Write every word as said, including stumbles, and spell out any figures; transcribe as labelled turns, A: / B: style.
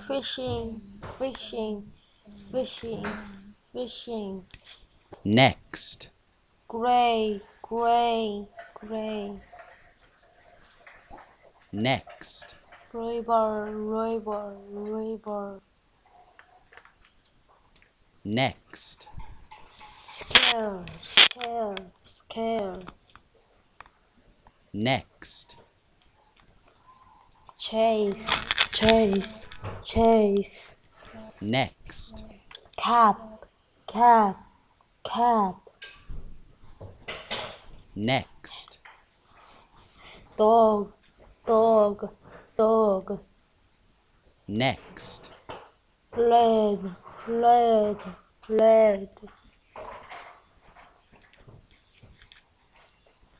A: fishing, fishing, fishing, fishing.
B: Next.
A: Gray, gray, gray.
B: Next.
A: River, river, river.
B: Next.
A: Scare, scare, scare.
B: Next.
A: Chase, chase, chase.
B: Next.
A: Cap, cap, cap.
B: Next.
A: Dog, dog, dog.
B: Next.
A: Leg, leg, leg.